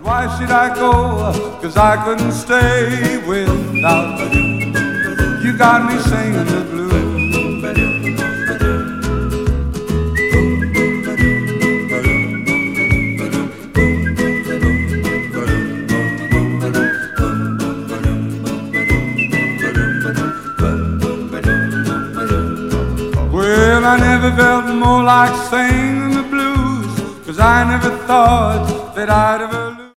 Why should I go? 'Cause I couldn't stay without you. You got me singing the blues. Well, I never felt more like singing the blues, 'cause I never thought that I'd ever lose.